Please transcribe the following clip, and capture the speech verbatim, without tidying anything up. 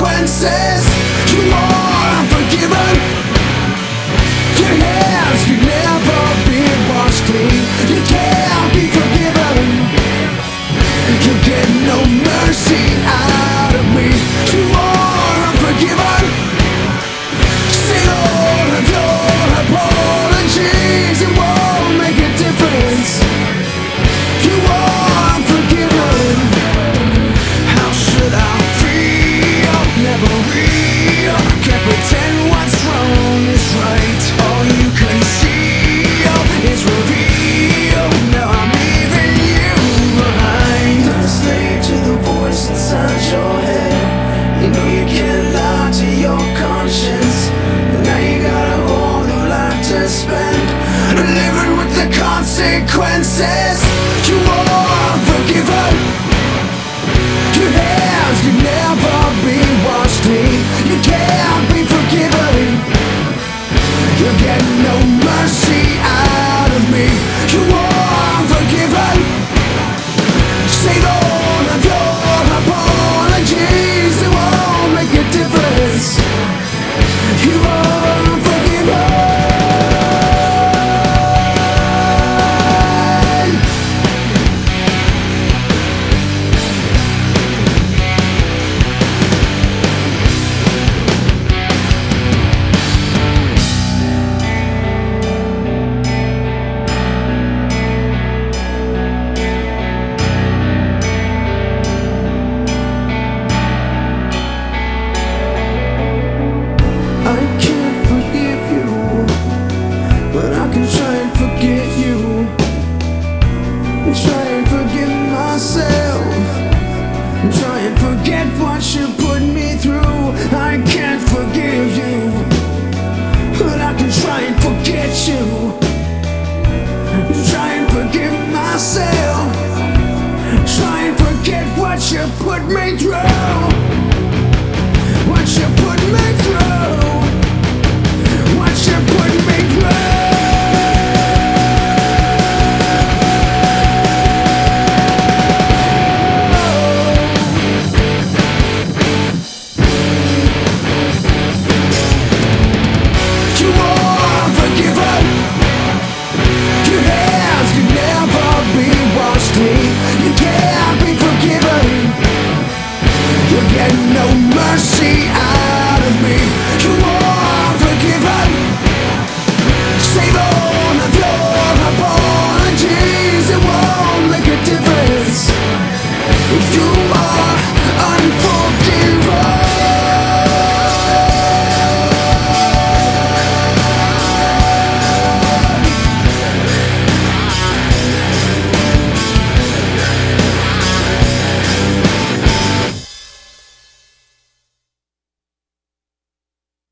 consequences. You are unforgiven. Your hands can never be washed clean. You can't be forgiven. You get no mercy out of me. You are unforgiven. Say all of your apologies, it won't make a difference. You are unforgiven. How should I feel? Never real. Can't pretend what's wrong is right. All you can see is reveal. Now I'm leaving you behind. Don't slave to the voice inside your head. You know you can't lie to your conscience. Now you got a whole new life to spend, living with the consequences. You are unforgiven. Your hands can never be washed clean. You can't be forgiven. You get no mercy out of me. You are unforgiven. Save all of your apologies, it won't make a difference. You are unforgiven. I can't forgive you, but I can try and forget you. Try and forgive myself. Try and forget what you put me through. I can't forgive you, but I can try and forget you. Try and forgive myself. Try and forget what you put me through.